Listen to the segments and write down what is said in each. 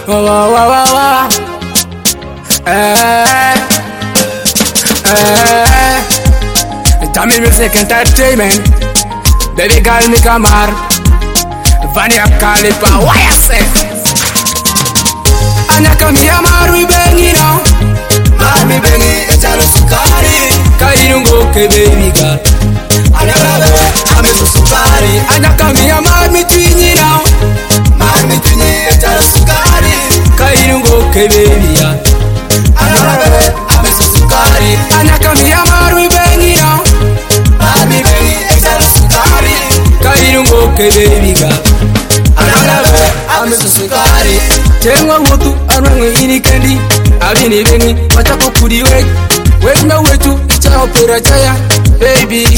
Wah, wah, wah, wah, wah. Tamil Music Entertainment. Baby girl mi kamar Vania Khalifa. Why I say Anaka mi amar mi bengi now. Mar mi bengi echalo sukari. Kairungo ke baby girl. Anaka ame sukari. Anaka mi amar mi twinyi now. Mar mi twinyi echalo sukari. Kairungo ke baby girl. Anaka ame sukari. Anaka mi amar mi bengi now. Mar mi bengi echalo sukari. Kairungo ke baby girl. Anaka ame sukari. Tengwa wutu anwangu ini kendi. Abini bengi watako kudi wek. Wena wetu icha opera chaya baby.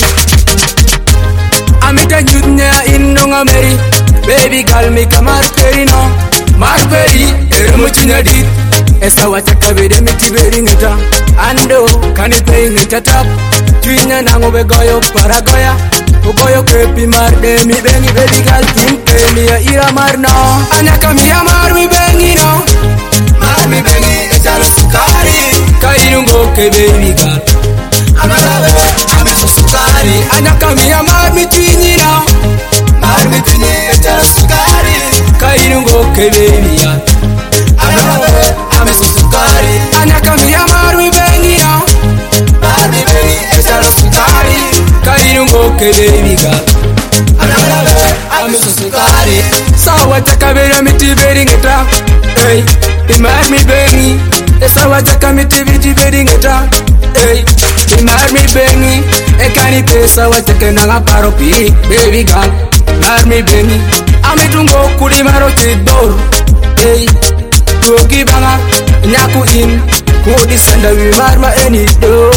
Amita nyutnya inonga meri. Baby girl mi kamar peri no. Marperi ermu chinyadit. Esa wataka vede miti beri ngita. Ando kani pei ngita tap. Twinya nango begoyo paragoya. Ugoyo krepi mar de mi bengi. Baby girl tinke mi ya ira mar no. Anaka mi amar mi bengi no. Mar mi bengi echalo sukari. Kairungo ke baby girl. Anaka ame sukari. Anaka mi amar mi twinyi no. Mar mi twinyi echalo sukari. Kairungo ke baby girl. Anaka ame sukari. Anaka mi amar mi bengi no. Mar mi bengi echalo sukari. Kairungo ke baby girl. Anaka ame sukari. Sawa taka beri miti beri ngita. Hey, imar mi bengi. Sawa taka miti beri ngita. Hey, imar mi bengi. Ekani pesa watake nanga paro pi. Baby girl, mar mi bengi. Amitungo kudi maro tidor. Hey, tuogi banga nyaku in. Kudi senda wi mar ma eni do.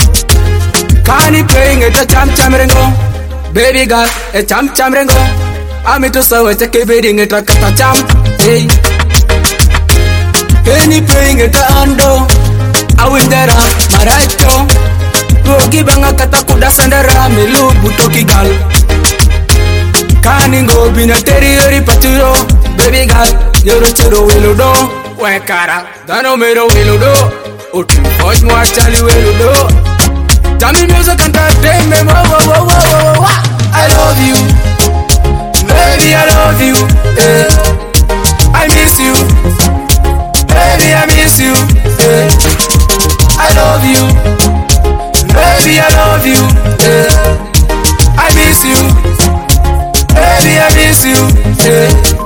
Kani playing it a cham rengo. Baby girl, a cham rengo. Amitu sawa take bedding it a kata cham. Hey, Penny playing it a ando. Awindera maraito. Tuogi banga kata kuda sendera milu butoki gal. Kani go bina teriori paturo. Baby girl, yoro choro wiludo. Wekara, dano mero wiludo. Uti hoj mo achali wiludo. Tamil Music Entertainment. I love you. Baby, I love you. I miss you. Baby, I miss you. I love you. Baby, I love you. I miss you. Baby, I miss you.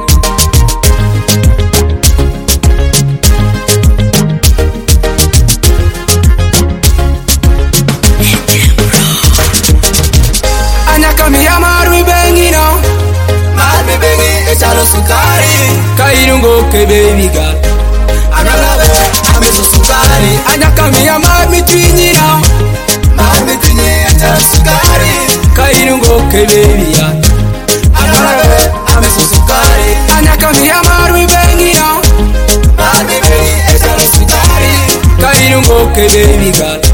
Anaka mi amar mi bengi no. Mar mi bengi echalo sukari. Kairungo ke baby girl. Anaka ame sukari. Anaka mi amar mi twinyi no. Mar mi twinyi echalo sukari. Kairungo ke baby girl. Anaka ame sukari. Anaka mi amar mi bengi no. Mar mi bengi echalo sukari. Kairungo ke baby girl.